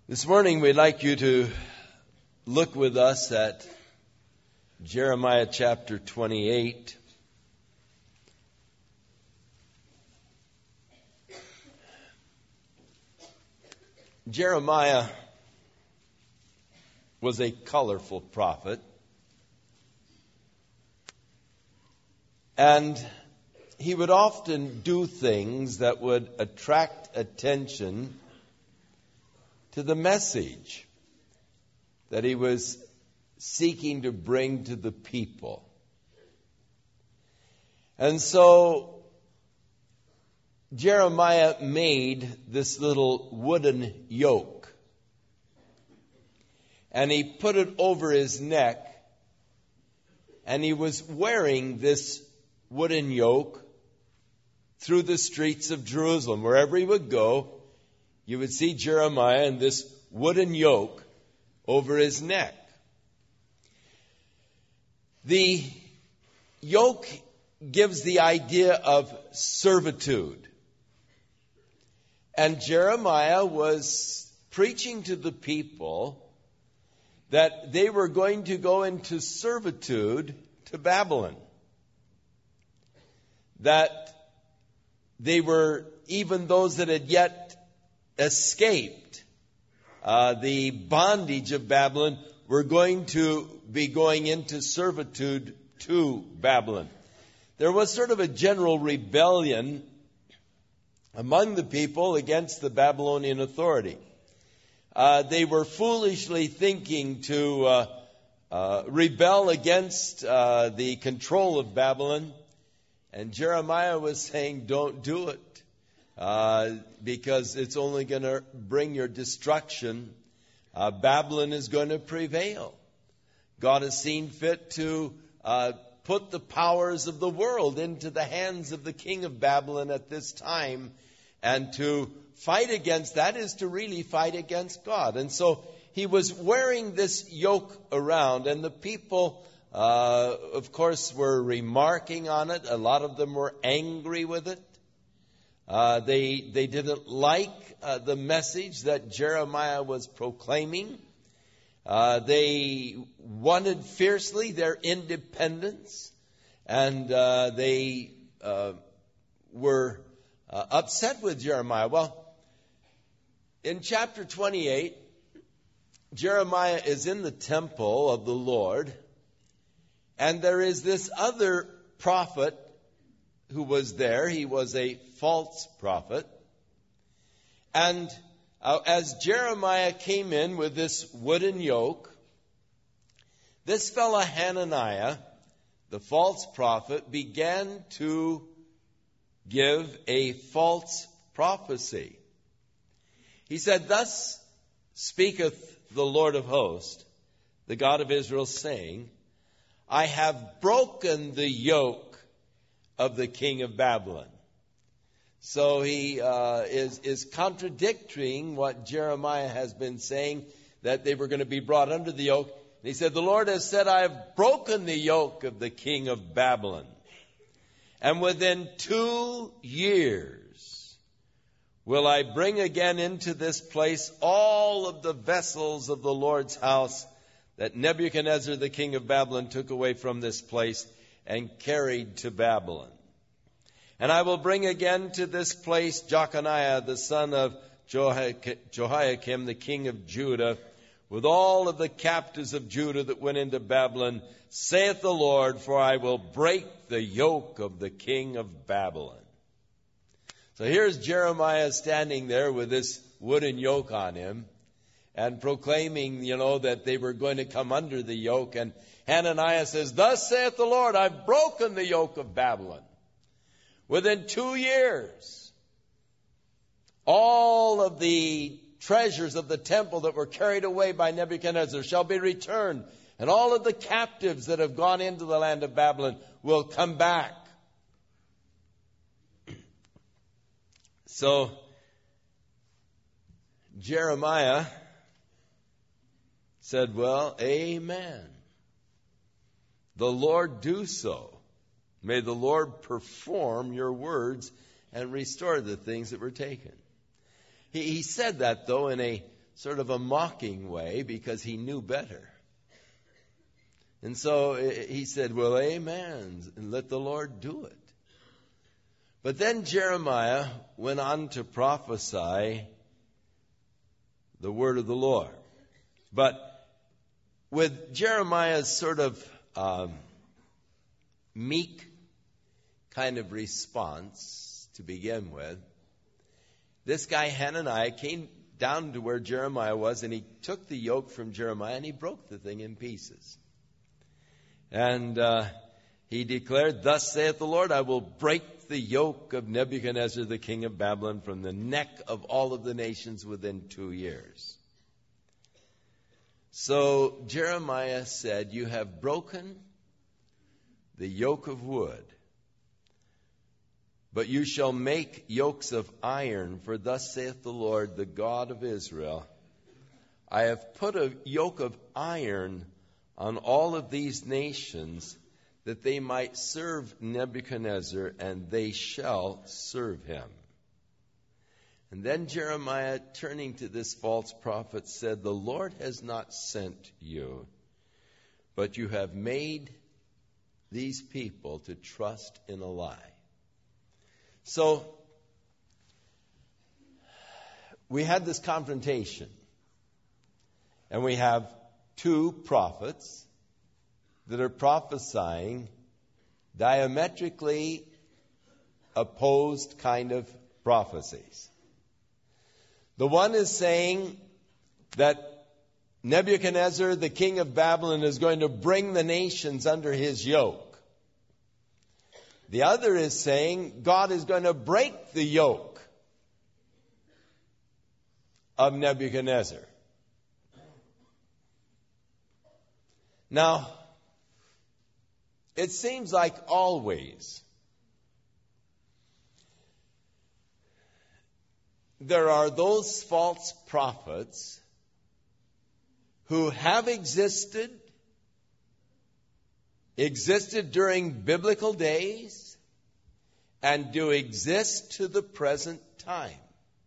This morning we'd like you to look with us at Jeremiah chapter 28. Jeremiah was a colorful prophet, and he would often do things that would attract attention to the message that he was seeking to bring to the people. And so Jeremiah made this little wooden yoke, and he put it over his neck, and he was wearing this wooden yoke through the streets of Jerusalem. Wherever he would go, you would see Jeremiah in this wooden yoke over his neck. The yoke gives the idea of servitude. And Jeremiah was preaching to the people that they were going to go into servitude to Babylon. That they were, even those that had yet escaped the bondage of Babylon, were going to be going into servitude to Babylon. There was sort of a general rebellion among the people against the Babylonian authority. They were foolishly thinking to rebel against the control of Babylon. And Jeremiah was saying, don't do it. Because it's only going to bring your destruction. Babylon is going to prevail. God has seen fit to put the powers of the world into the hands of the king of Babylon at this time. And to fight against that is to really fight against God. And so he was wearing this yoke around, and the people, of course, were remarking on it. A lot of them were angry with it. They didn't like the message that Jeremiah was proclaiming. They wanted fiercely their independence, and they were upset with Jeremiah. Well, in chapter 28, Jeremiah is in the temple of the Lord, and there is this other prophet who was there. He was a false prophet. And as Jeremiah came in with this wooden yoke, this fellow Hananiah, the false prophet, began to give a false prophecy. He said, "Thus speaketh the Lord of hosts, the God of Israel, saying, I have broken the yoke of the king of Babylon." So he is contradicting what Jeremiah has been saying, that they were going to be brought under the yoke. And he said, the Lord has said, I have broken the yoke of the king of Babylon. And within 2 years will I bring again into this place all of the vessels of the Lord's house that Nebuchadnezzar the king of Babylon took away from this place and carried to Babylon. And I will bring again to this place Jeconiah the son of Jehoiakim the king of Judah, with all of the captives of Judah that went into Babylon, saith the Lord, for I will break the yoke of the king of Babylon. So here's Jeremiah standing there with this wooden yoke on him and proclaiming, that they were going to come under the yoke. And Hananiah says, thus saith the Lord, I've broken the yoke of Babylon. Within 2 years, all of the treasures of the temple that were carried away by Nebuchadnezzar shall be returned, and all of the captives that have gone into the land of Babylon will come back. So Jeremiah said, well, amen. The Lord do so. May the Lord perform your words and restore the things that were taken. He said that, though, in a sort of a mocking way because he knew better. And so he said, well, amen, and let the Lord do it. But then Jeremiah went on to prophesy the word of the Lord. But with Jeremiah's sort of meek kind of response to begin with, this guy Hananiah came down to where Jeremiah was, and he took the yoke from Jeremiah and he broke the thing in pieces. And he declared, thus saith the Lord, I will break the yoke of Nebuchadnezzar, the king of Babylon, from the neck of all of the nations within 2 years. So Jeremiah said, you have broken the yoke of wood, but you shall make yokes of iron, for thus saith the Lord, the God of Israel, I have put a yoke of iron on all of these nations, that they might serve Nebuchadnezzar, and they shall serve him. And then Jeremiah, turning to this false prophet, said, the Lord has not sent you, but you have made these people to trust in a lie. So, we had this confrontation, and we have two prophets that are prophesying diametrically opposed kind of prophecies. The one is saying that Nebuchadnezzar, the king of Babylon, is going to bring the nations under his yoke. The other is saying God is going to break the yoke of Nebuchadnezzar. Now, it seems like always there are those false prophets who have existed during biblical days, and do exist to the present time.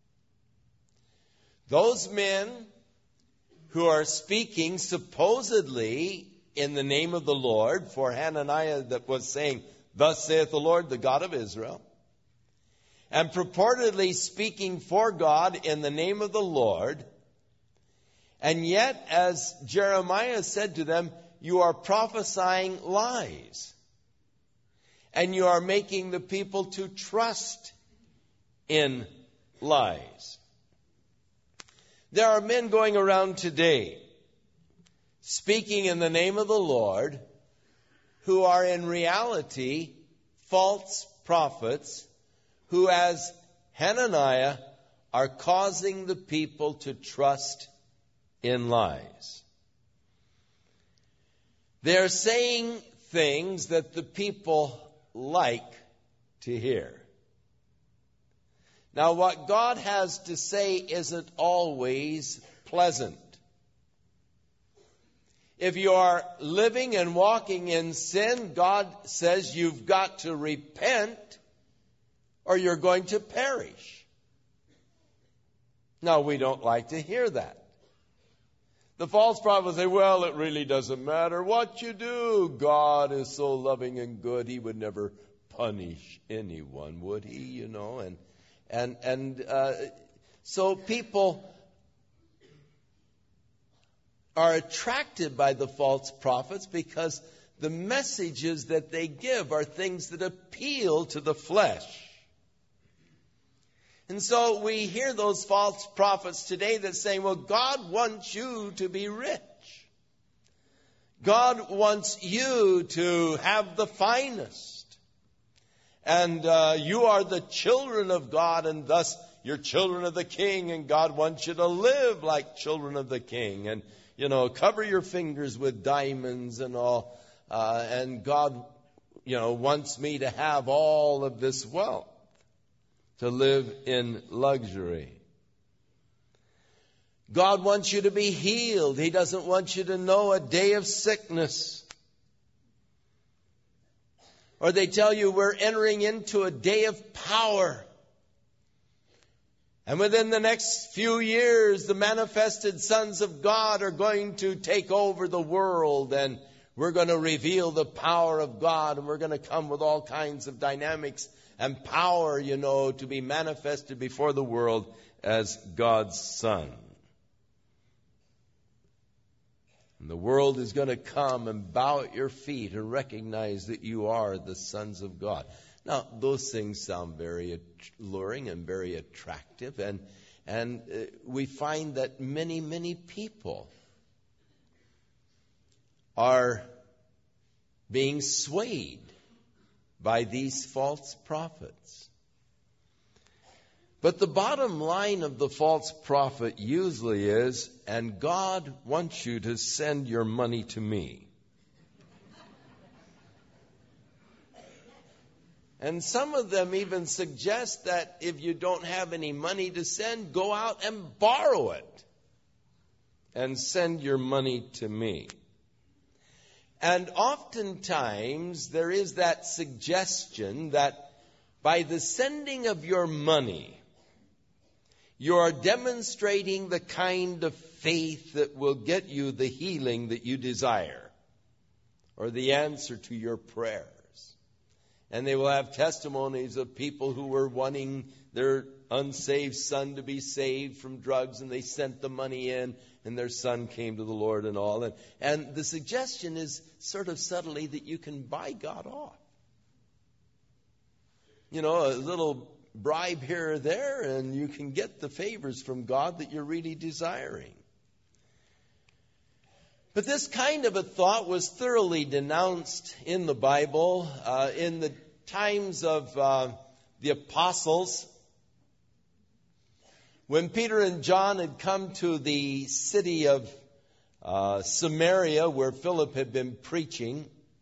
Those men who are speaking supposedly in the name of the Lord, for Hananiah that was saying, thus saith the Lord, the God of Israel, and purportedly speaking for God in the name of the Lord, and yet, as Jeremiah said to them, you are prophesying lies, and you are making the people to trust in lies. There are men going around today speaking in the name of the Lord who are in reality false prophets who, as Hananiah, are causing the people to trust in lies. They're saying things that the people like to hear. Now, what God has to say isn't always pleasant. If you are living and walking in sin, God says you've got to repent or you're going to perish. Now, we don't like to hear that. The false prophets say, well, it really doesn't matter what you do. God is so loving and good, he would never punish anyone, would he? You know, so people are attracted by the false prophets because the messages that they give are things that appeal to the flesh. And so we hear those false prophets today that say, well, God wants you to be rich. God wants you to have the finest. And you are the children of God, and thus you're children of the King, and God wants you to live like children of the King. And, you know, cover your fingers with diamonds and all. And God, wants me to have all of this wealth, to live in luxury. God wants you to be healed. He doesn't want you to know a day of sickness. Or they tell you we're entering into a day of power. And within the next few years, the manifested sons of God are going to take over the world, and we're going to reveal the power of God, and we're going to come with all kinds of dynamics and power, to be manifested before the world as God's Son. And the world is going to come and bow at your feet and recognize that you are the sons of God. Now, those things sound very alluring and very attractive, and we find that many, many people are being swayed by these false prophets. But the bottom line of the false prophet usually is, and God wants you to send your money to me. And some of them even suggest that if you don't have any money to send, go out and borrow it and send your money to me. And oftentimes there is that suggestion that by the sending of your money, you are demonstrating the kind of faith that will get you the healing that you desire or the answer to your prayers. And they will have testimonies of people who were wanting their unsaved son to be saved from drugs, and they sent the money in, and their son came to the Lord and all. And the suggestion is sort of subtly that you can buy God off. A little bribe here or there, and you can get the favors from God that you're really desiring. But this kind of a thought was thoroughly denounced in the Bible in the times of the apostles. When Peter and John had come to the city of Samaria, where Philip had been preaching,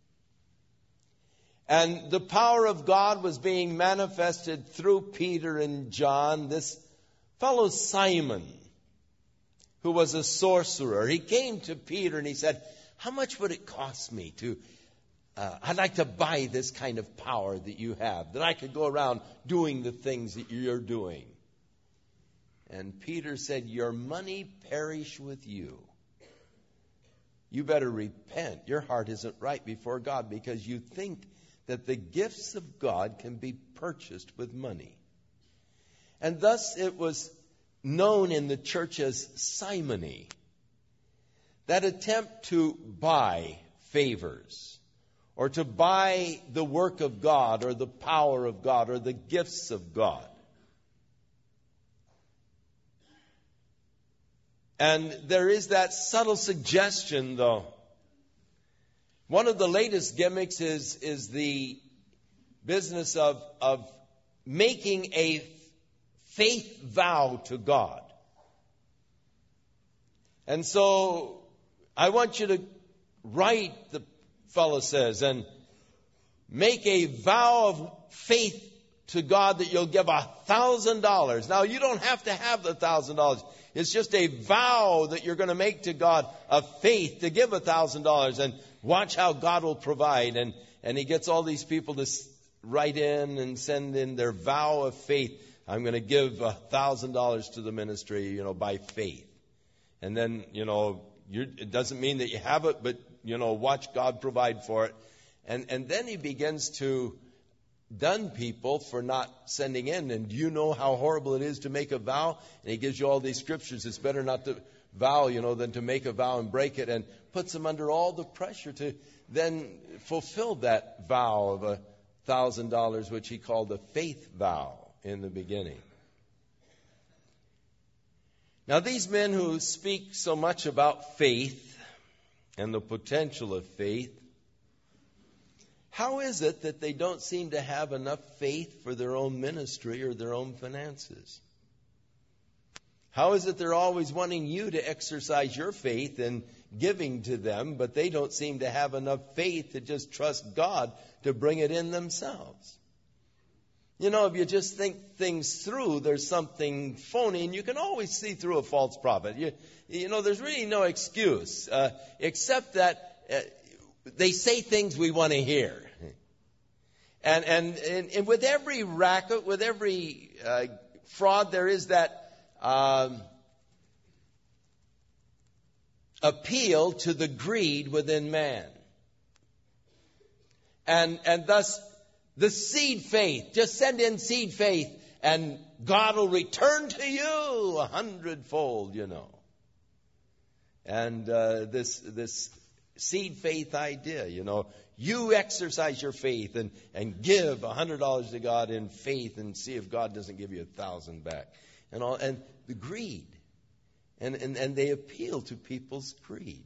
and the power of God was being manifested through Peter and John, this fellow Simon, who was a sorcerer, he came to Peter and he said, how much would it cost me to, I'd like to buy this kind of power that you have, that I could go around doing the things that you're doing. And Peter said, your money perish with you. You better repent. Your heart isn't right before God because you think that the gifts of God can be purchased with money. And thus it was known in the church as simony, that attempt to buy favors or to buy the work of God or the power of God or the gifts of God. And there is that subtle suggestion, though. One of the latest gimmicks is the business of making a faith vow to God. And so I want you to write, the fellow says, and make a vow of faith to God that you'll give $1,000. Now, you don't have to have the $1,000. It's just a vow that you're going to make to God of faith to give $1,000, and watch how God will provide. And he gets all these people to write in and send in their vow of faith. I'm going to give $1,000 to the ministry, by faith. And then, it doesn't mean that you have it, but, watch God provide for it. And then he begins to dun people for not sending in. And do you know how horrible it is to make a vow? And he gives you all these scriptures. It's better not to vow, than to make a vow and break it, and puts them under all the pressure to then fulfill that vow of $1,000, which he called a faith vow in the beginning. Now, these men who speak so much about faith and the potential of faith, how is it that they don't seem to have enough faith for their own ministry or their own finances? How is it they're always wanting you to exercise your faith in giving to them, but they don't seem to have enough faith to just trust God to bring it in themselves? If you just think things through, there's something phony, and you can always see through a false prophet. There's really no excuse, except that they say things we want to hear. And with every racket, with every fraud, there is that appeal to the greed within man. And thus, the seed faith, just send in seed faith, and God will return to you 100-fold, you know. And this seed faith idea, you know, you exercise your faith and give $100 to God in faith and see if God doesn't give you 1,000 back. And the greed. And they appeal to people's greed.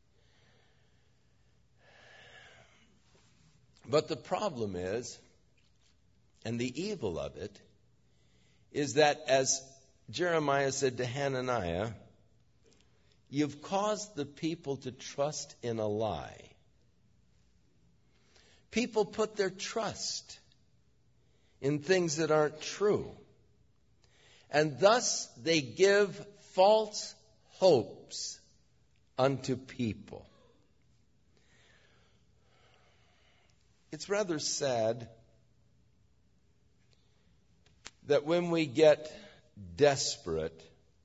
But the problem is, and the evil of it, is that as Jeremiah said to Hananiah, you've caused the people to trust in a lie. People put their trust in things that aren't true. And thus they give false hopes unto people. It's rather sad that when we get desperate,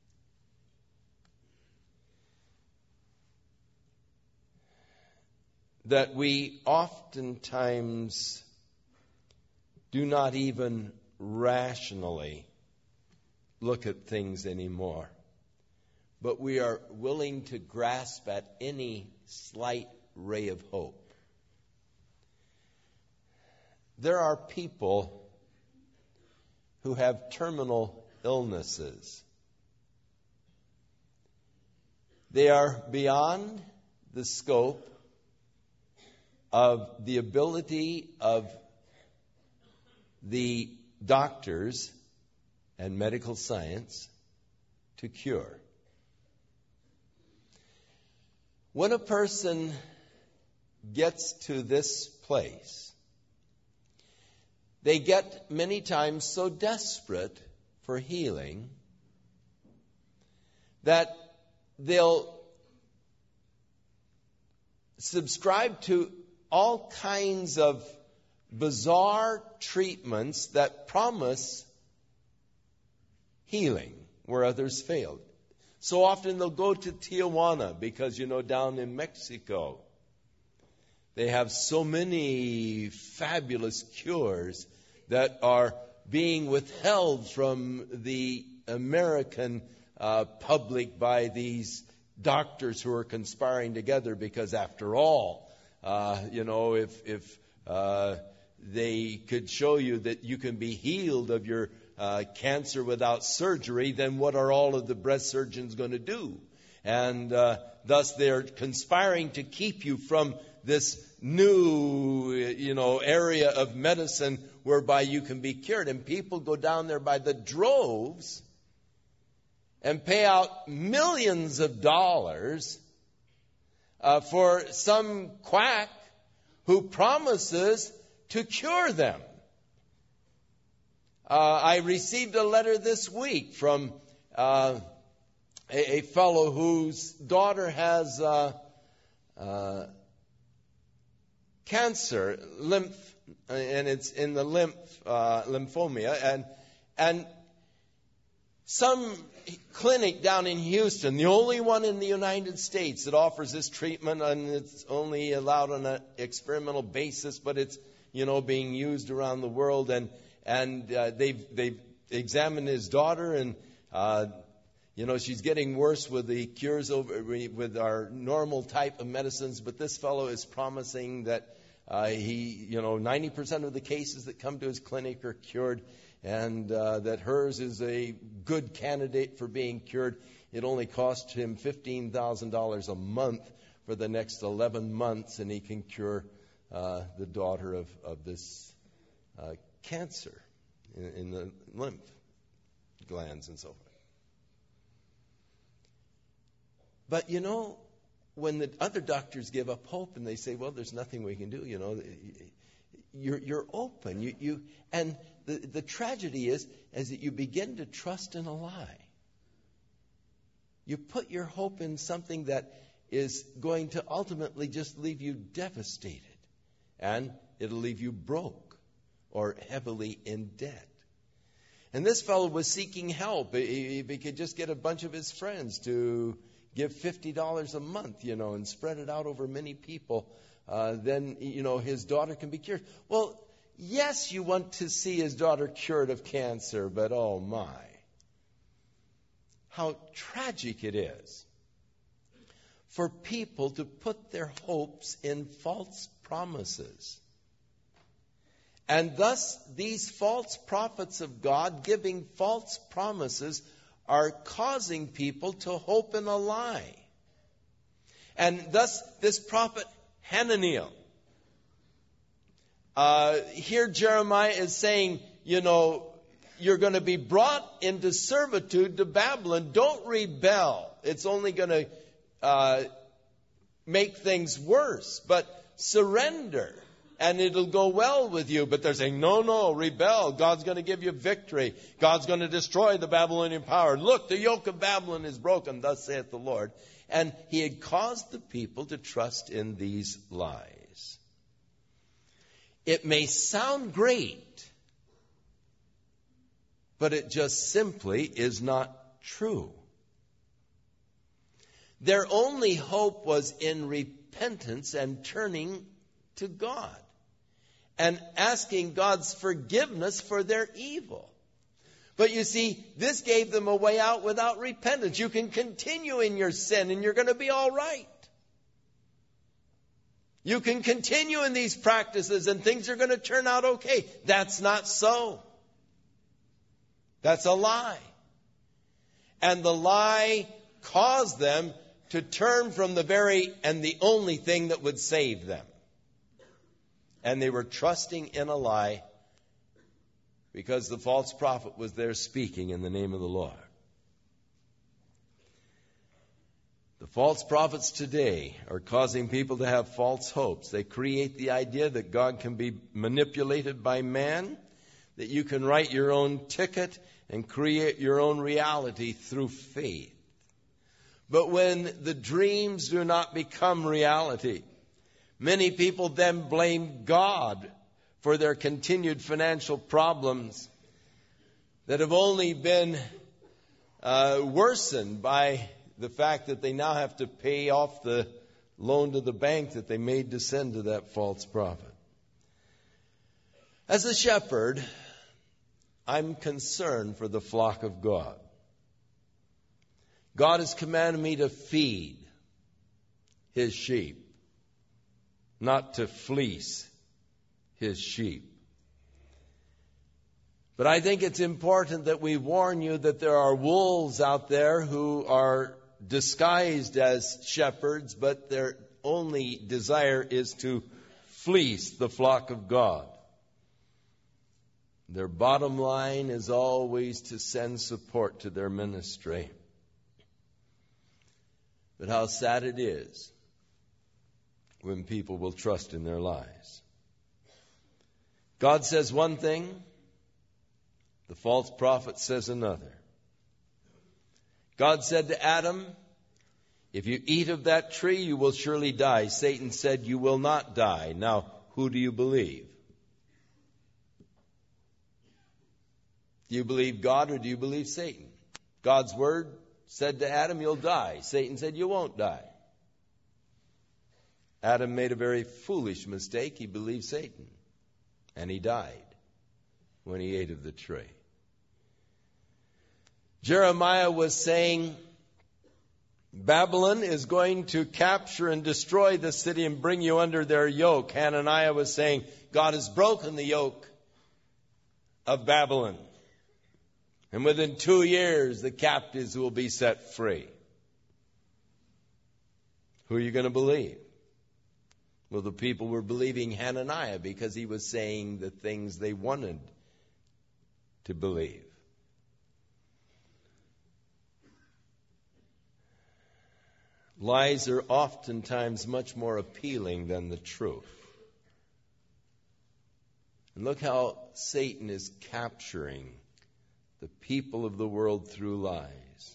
that we oftentimes do not even rationally look at things anymore, but we are willing to grasp at any slight ray of hope. There are people who have terminal illnesses. They are beyond the scope of the ability of the doctors and medical science to cure. When a person gets to this place, they get many times so desperate for healing that they'll subscribe to all kinds of bizarre treatments that promise healing where others failed. So often they'll go to Tijuana because, you know, down in Mexico, they have so many fabulous cures that are being withheld from the American public by these doctors who are conspiring together because, after all, if they could show you that you can be healed of your cancer without surgery, then what are all of the breast surgeons going to do? And thus they're conspiring to keep you from this new, area of medicine whereby you can be cured. And people go down there by the droves and pay out millions of dollars for some quack who promises to cure them. I received a letter this week from a fellow whose daughter has cancer, and it's in the lymphoma, and some clinic down in Houston, the only one in the United States that offers this treatment, and it's only allowed on an experimental basis, but it's being used around the world, and they've examined his daughter, and she's getting worse with the cures with our normal type of medicines, but this fellow is promising that 90% of the cases that come to his clinic are cured, and that hers is a good candidate for being cured. It only costs him $15,000 a month for the next 11 months, and he can cure the daughter of this cancer in the lymph glands and so forth. But when the other doctors give up hope and they say, well, there's nothing we can do, you're open. And the tragedy is that you begin to trust in a lie. You put your hope in something that is going to ultimately just leave you devastated. And it'll leave you broke or heavily in debt. And this fellow was seeking help. If he could just get a bunch of his friends to give $50 a month, and spread it out over many people, then, his daughter can be cured. Well, yes, you want to see his daughter cured of cancer, but oh my, how tragic it is for people to put their hopes in false promises. And thus, these false prophets of God giving false promises are causing people to hope in a lie. And thus, this prophet Hananiah, here Jeremiah is saying, you're going to be brought into servitude to Babylon. Don't rebel. It's only going to make things worse. But surrender, and it'll go well with you. But they're saying, no, rebel. God's going to give you victory. God's going to destroy the Babylonian power. Look, the yoke of Babylon is broken, thus saith the Lord. And he had caused the people to trust in these lies. It may sound great, but it just simply is not true. Their only hope was in repentance and turning to God and asking God's forgiveness for their evil. But you see, this gave them a way out without repentance. You can continue in your sin and you're going to be all right. You can continue in these practices and things are going to turn out okay. That's not so. That's a lie. And the lie caused them to turn from the very and the only thing that would save them. And they were trusting in a lie because the false prophet was there speaking in the name of the Lord. The false prophets today are causing people to have false hopes. They create the idea that God can be manipulated by man, that you can write your own ticket and create your own reality through faith. But when the dreams do not become reality, many people then blame God for their continued financial problems that have only been worsened by the fact that they now have to pay off the loan to the bank that they made to send to that false prophet. As a shepherd, I'm concerned for the flock of God. God has commanded me to feed his sheep, not to fleece his sheep. But I think it's important that we warn you that there are wolves out there who are disguised as shepherds, but their only desire is to fleece the flock of God. Their bottom line is always to send support to their ministry. But how sad it is when people will trust in their lies. God says one thing, the false prophet says another. God said to Adam, if you eat of that tree, you will surely die. Satan said, you will not die. Now, who do you believe? Do you believe God or do you believe Satan? God's word said to Adam, you'll die. Satan said, you won't die. Adam made a very foolish mistake. He believed Satan. And he died when he ate of the tree. Jeremiah was saying, Babylon is going to capture and destroy the city and bring you under their yoke. Hananiah was saying, God has broken the yoke of Babylon. And within 2 years, the captives will be set free. Who are you going to believe? Well, the people were believing Hananiah because he was saying the things they wanted to believe. Lies are oftentimes much more appealing than the truth. And look how Satan is capturing the people of the world through lies.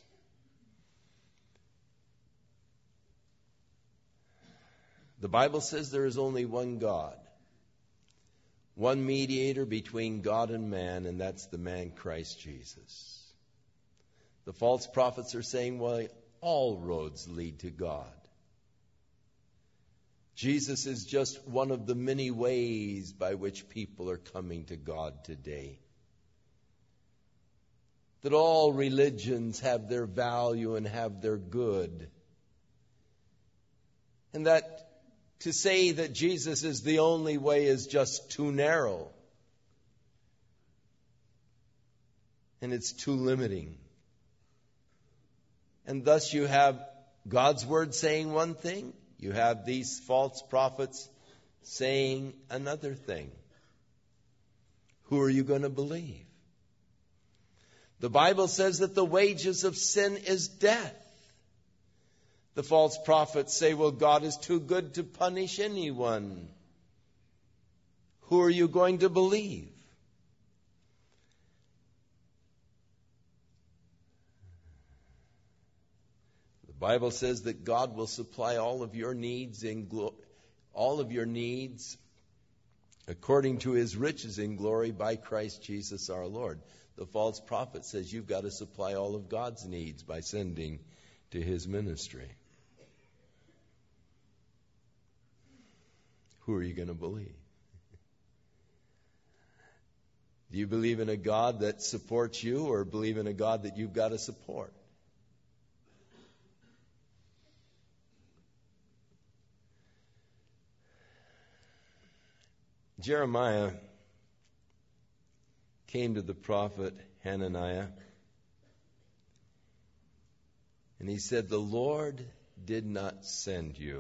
The Bible says there is only one God. one mediator between God and man, and that's the man Christ Jesus. The false prophets are saying, well, all roads lead to God. Jesus is just one of the many ways by which people are coming to God today. That all religions have their value and have their good. And that to say that Jesus is the only way is just too narrow. And it's too limiting. And thus you have God's word saying one thing. You have these false prophets saying another thing. Who are you going to believe? The Bible says that the wages of sin is death. The false prophets say, well, God is too good to punish anyone. Who are you going to believe? The Bible says that God will supply all of your needs according to His riches in glory by Christ Jesus our Lord. The false prophet says you've got to supply all of God's needs by sending to His ministry. Who are you going to believe? Do you believe in a God that supports you, or believe in a God that you've got to support? Jeremiah came to the prophet Hananiah, and he said, the Lord did not send you.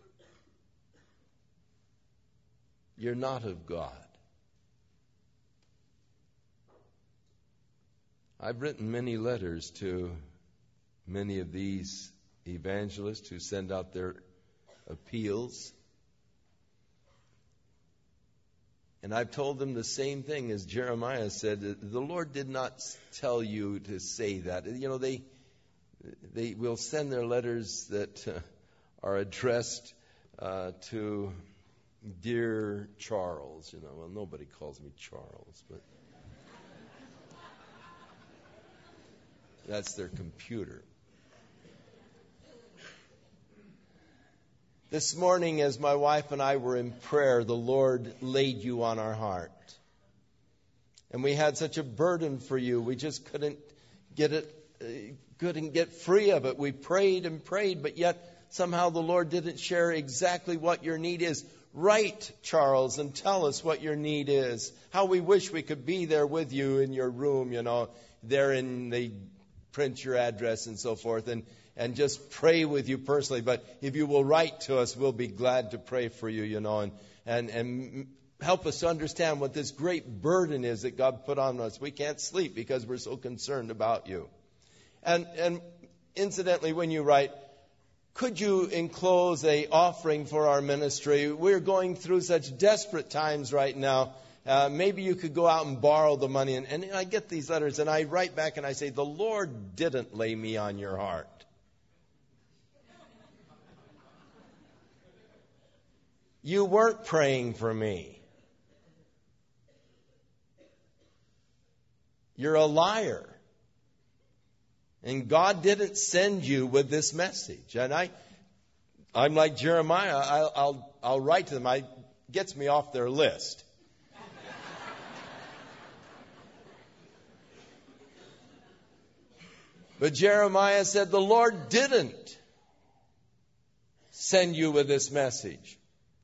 You're not of God. I've written many letters to many of these evangelists who send out their appeals. And I've told them the same thing as Jeremiah said. The Lord did not tell you to say that. You know, they will send their letters that are addressed to Dear Charles. You know, well, nobody calls me Charles, but that's their computer. This morning, as my wife and I were in prayer, the Lord laid you on our heart. And we had such a burden for you. We just couldn't get free of it. We prayed and prayed, but yet somehow the Lord didn't share exactly what your need is. Write, Charles, and tell us what your need is. How we wish we could be there with you in your room, you know, they print your address and so forth, and just pray with you personally. But if you will write to us, we'll be glad to pray for you, you know, and help us to understand what this great burden is that God put on us. We can't sleep because we're so concerned about you. And incidentally, when you write, could you enclose an offering for our ministry? We're going through such desperate times right now. Maybe you could go out and borrow the money. And I get these letters, and I write back and I say, the Lord didn't lay me on your heart. You weren't praying for me. You're a liar. And God didn't send you with this message. And I'm like Jeremiah. I'll write to them. It gets me off their list. But Jeremiah said, the Lord didn't send you with this message.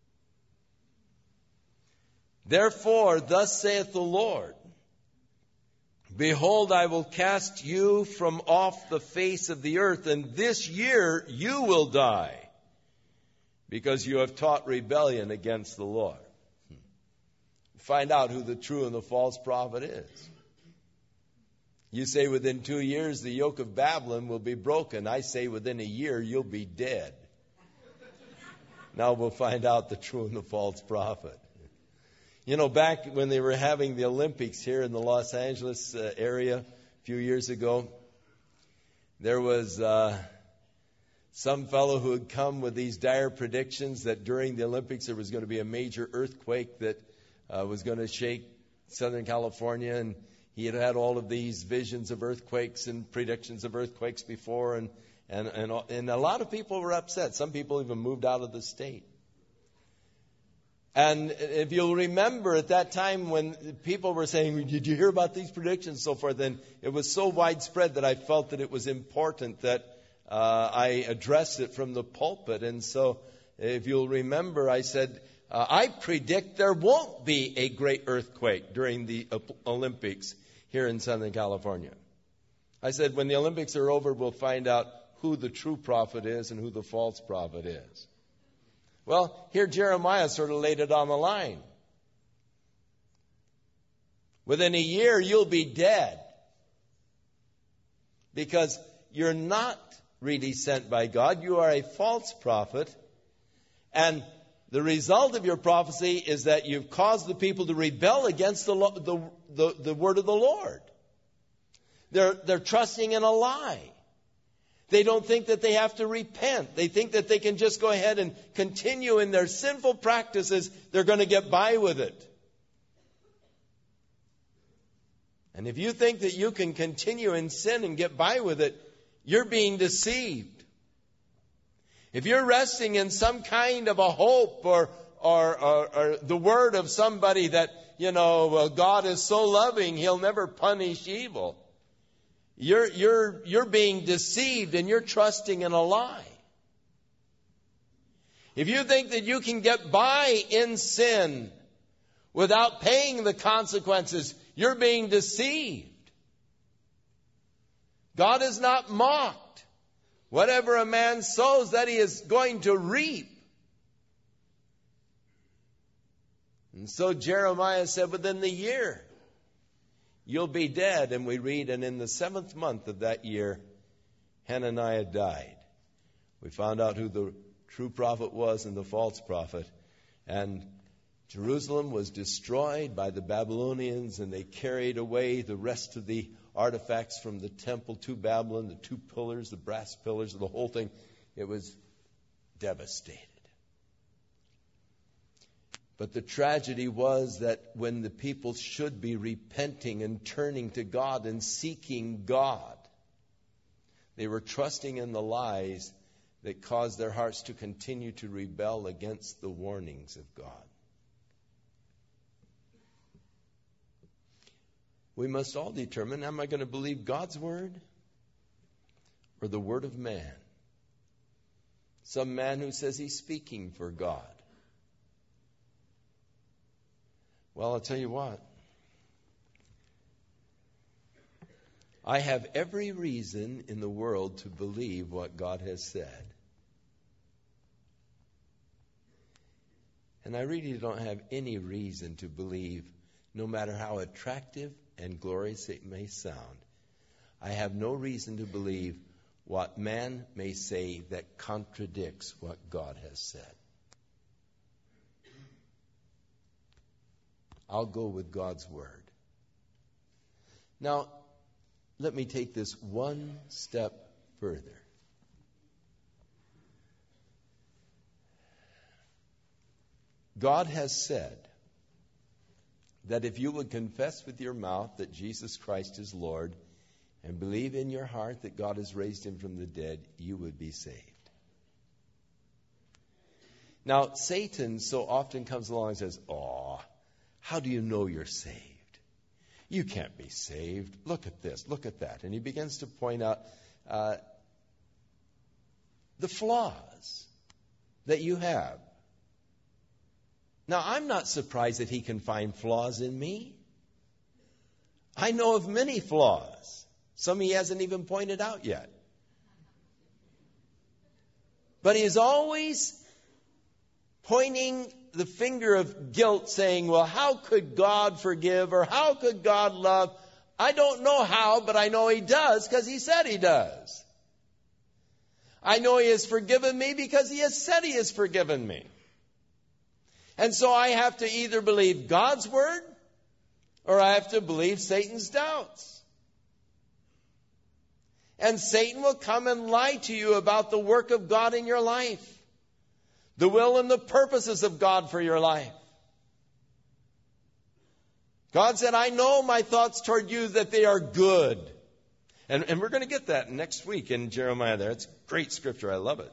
Therefore, thus saith the Lord, behold, I will cast you from off the face of the earth, and this year you will die, because you have taught rebellion against the Lord. Find out who the true and the false prophet is. You say within 2 years the yoke of Babylon will be broken. I say within a year you'll be dead. Now we'll find out the true and the false prophet. You know, back when they were having the Olympics here in the Los Angeles area a few years ago, there was some fellow who had come with these dire predictions that during the Olympics there was going to be a major earthquake that was going to shake Southern California, and he had had all of these visions of earthquakes and predictions of earthquakes before, and a lot of people were upset. Some people even moved out of the state. And if you'll remember at that time when people were saying, did you hear about these predictions and so forth, then it was so widespread that I felt that it was important that I address it from the pulpit. And so if you'll remember, I said, I predict there won't be a great earthquake during the Olympics here in Southern California. I said, when the Olympics are over, we'll find out who the true prophet is and who the false prophet is. Well, here Jeremiah sort of laid it on the line. Within a year, you'll be dead. Because you're not really sent by God. You are a false prophet. And the result of your prophecy is that you've caused the people to rebel against the word of the Lord. They're trusting in a lie. They don't think that they have to repent. They think that they can just go ahead and continue in their sinful practices. They're going to get by with it. And if you think that you can continue in sin and get by with it, you're being deceived. If you're resting in some kind of a hope or the word of somebody that, God is so loving, He'll never punish evil. You're being deceived and you're trusting in a lie. If you think that you can get by in sin without paying the consequences, you're being deceived. God is not mocked. Whatever a man sows, that he is going to reap. And so Jeremiah said, within the year, you'll be dead. And we read, and in the 7th month of that year, Hananiah died. We found out who the true prophet was and the false prophet. And Jerusalem was destroyed by the Babylonians, and they carried away the rest of the artifacts from the temple to Babylon, the 2 pillars, the brass pillars, the whole thing. It was devastated. But the tragedy was that when the people should be repenting and turning to God and seeking God, they were trusting in the lies that caused their hearts to continue to rebel against the warnings of God. We must all determine, am I going to believe God's word or the word of man? Some man who says he's speaking for God. Well, I'll tell you what. I have every reason in the world to believe what God has said. And I really don't have any reason to believe, no matter how attractive and glorious it may sound, I have no reason to believe what man may say that contradicts what God has said. I'll go with God's word. Now, let me take this one step further. God has said that if you would confess with your mouth that Jesus Christ is Lord and believe in your heart that God has raised him from the dead, you would be saved. Now, Satan so often comes along and says, how do you know you're saved? You can't be saved. Look at this, look at that. And he begins to point out the flaws that you have. Now, I'm not surprised that he can find flaws in me. I know of many flaws. Some he hasn't even pointed out yet. But he is always pointing the finger of guilt, saying, well, how could God forgive, or how could God love? I don't know how, but I know he does because he said he does. I know he has forgiven me because he has said he has forgiven me. And so I have to either believe God's word or I have to believe Satan's doubts. And Satan will come and lie to you about the work of God in your life, the will and the purposes of God for your life. God said, I know my thoughts toward you, that they are good. And we're going to get that next week in Jeremiah there. It's great scripture. I love it.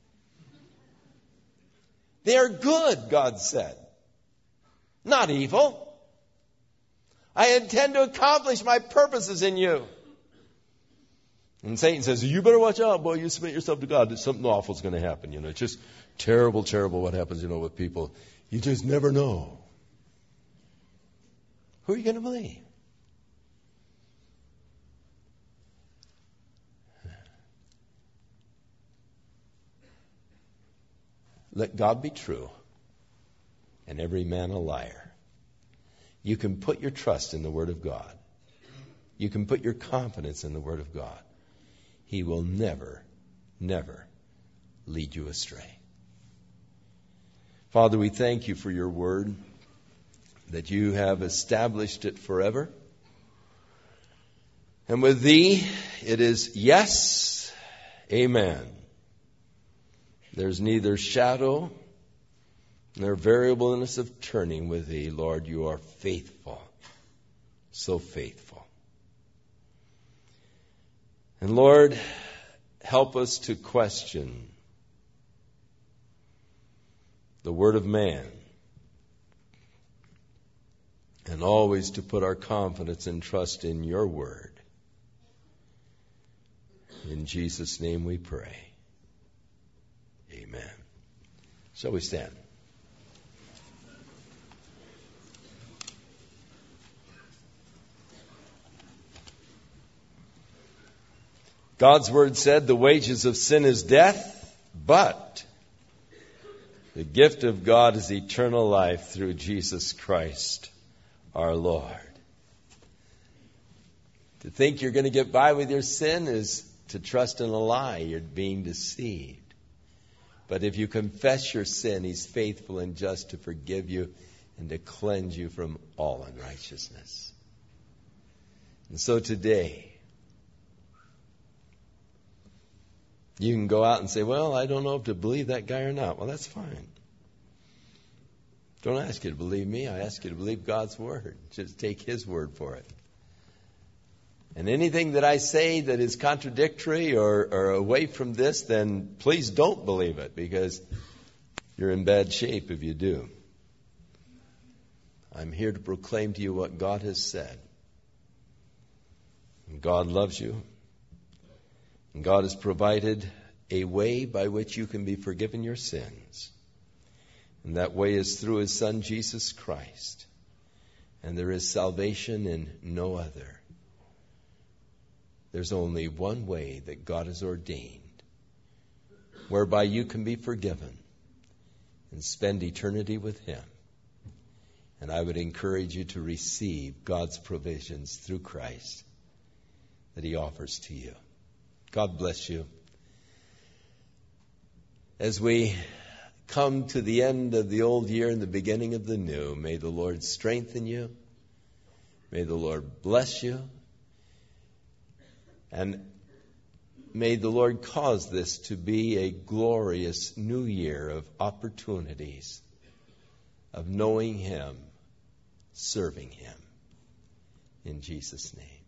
They are good, God said. Not evil. I intend to accomplish my purposes in you. And Satan says, you better watch out, boy. You submit yourself to God. Something awful is going to happen. It's just terrible, terrible what happens, with people. You just never know. Who are you going to believe? Let God be true and every man a liar. You can put your trust in the Word of God. You can put your confidence in the Word of God. He will never, never lead you astray. Father, we thank you for your Word, that you have established it forever. And with thee, it is yes, amen. There's neither shadow nor variableness of turning with thee. Lord, you are faithful, so faithful. And Lord, help us to question the word of man, and always to put our confidence and trust in your word. In Jesus' name we pray. Amen. Shall we stand? God's word said the wages of sin is death, but the gift of God is eternal life through Jesus Christ our Lord. To think you're going to get by with your sin is to trust in a lie. You're being deceived. But if you confess your sin, He's faithful and just to forgive you and to cleanse you from all unrighteousness. And so today, you can go out and say, well, I don't know if to believe that guy or not. Well, that's fine. Don't ask you to believe me. I ask you to believe God's word. Just take His word for it. And anything that I say that is contradictory or away from this, then please don't believe it, because you're in bad shape if you do. I'm here to proclaim to you what God has said. And God loves you. And God has provided a way by which you can be forgiven your sins. And that way is through His Son, Jesus Christ. And there is salvation in no other. There's only one way that God has ordained, whereby you can be forgiven and spend eternity with Him. And I would encourage you to receive God's provisions through Christ that He offers to you. God bless you. As we come to the end of the old year and the beginning of the new, may the Lord strengthen you. May the Lord bless you. And may the Lord cause this to be a glorious new year of opportunities, of knowing Him, serving Him. In Jesus' name.